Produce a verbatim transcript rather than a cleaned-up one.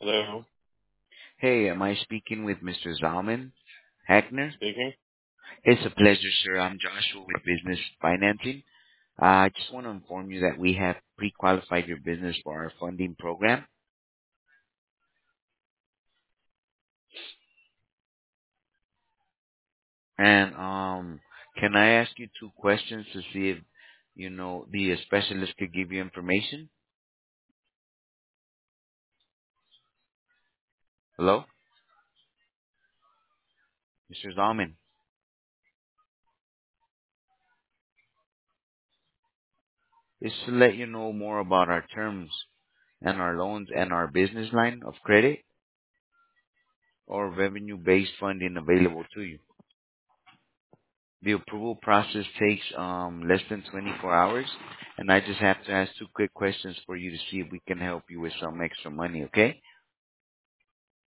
Hello, Hey, am I speaking with Mister Zalman Hackner? speaking. It's a pleasure, sir. I'm Joshua with Business Financing. Uh, I just want to inform you that we have pre-qualified your business for our funding program. And um, can I ask you two questions to see if, you know, the specialist could give you information? Hello? Mister Zalman. It's to let you know more about our terms and our loans and our business line of credit or revenue-based funding available to you. The approval process takes um, less than twenty-four hours, and I just have to ask two quick questions for you to see if we can help you with some extra money, okay?